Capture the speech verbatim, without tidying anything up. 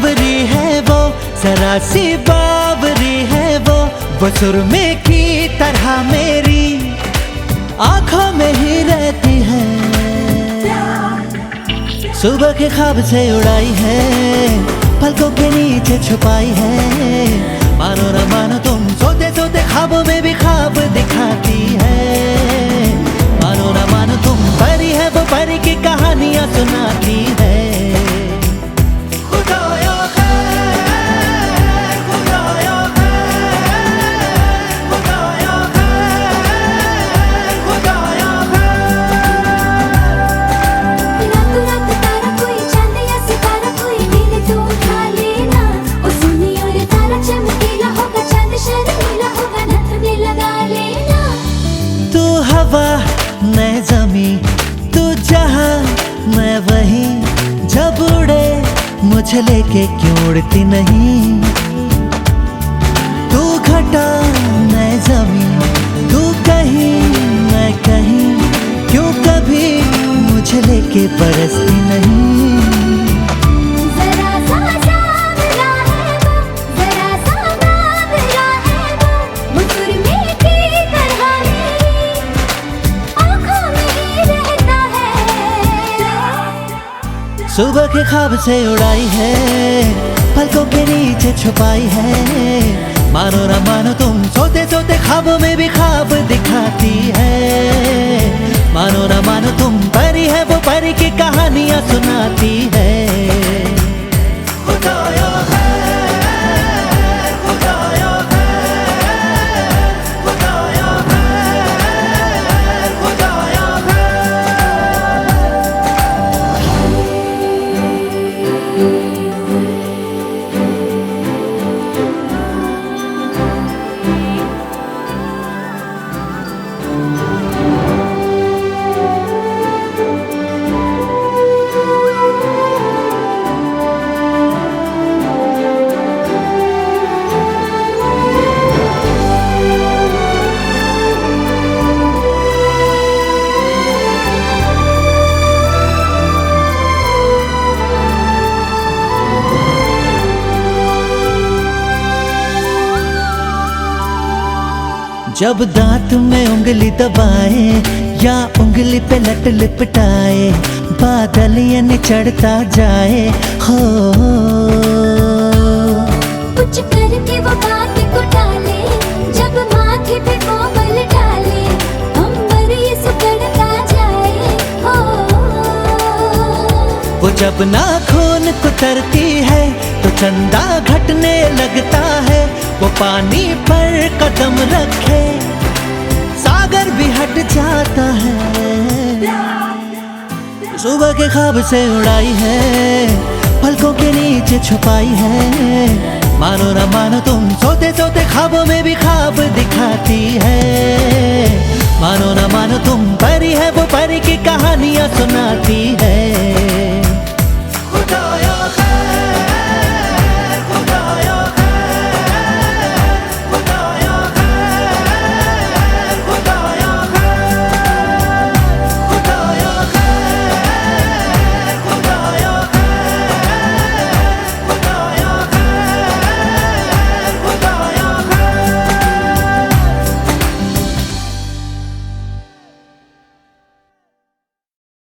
सावरी है वो, जरा सी बावरी है वो वो सुरमे की तरह मेरी आंखों में ही रहती है। सुबह के ख्वाब से उड़ाई है, पलकों के नीचे छुपाई है। मानो न मानो तुम सोते सोते ख्वाबों में भी ख्वाब दिखाती है। मानो न मानो तुम परी है वो परी की कहानियां सुनाती है। खुदाया खैर, खुदाया खैर, खुदाया खैर, खुदाया खैर। रातों रात तारा कोई चांद या सितारा कोई मिले तो उठा लेना। ओ सुनी और तारा चमकीला होगा, चांद शर्मीला होगा, नथ में लगा लेना। तू हवा मैं ज़मीं, तू जहां मैं वहीं, जब उड़े मुझे लेके क्यों उड़ती नहीं। तू घटा मैं ज़मीं, तू कहीं मैं कहीं, क्यों कभी मुझे लेके बरसती नहीं। जरा सा सांवला है वो, जरा सा बावरा है वो वो सुरमे की तरह मेरी आँखों में ही रहता है। सुबह के ख्वाब से उड़ाई है, पलकों के नीचे छुपाई है। मानो न मानो तुम सोते सोते ख्वाबों में भी ख्वाब दिखाती है। मानो न मानो तुम परी है वो परी की कहानियां सुनाती है। खुदाया खैर, खुदाया खैर, खुदाया खैर, खुदाया जब दांत में उंगली दबाए या उंगली पे लट लिपटाए, बादल यानी चढ़ता जाए हो। कुछ करके वो बात को टाले, जब माथे पे कोमल डाले, अंबर ये सुकड़ता जाए हो। वो जब नाखून कुतरती है तो चंदा घटने लगता है। वो पानी पर कदम रखे सागर भी हट जाता है। सुबह के ख्वाब से उड़ाई है, पलकों के नीचे छुपाई है। मानो न मानो तुम सोते सोते ख्वाबों में भी ख्वाब दिखाती है। मानो न मानो तुम परी है वो परी की कहानियां सुनाती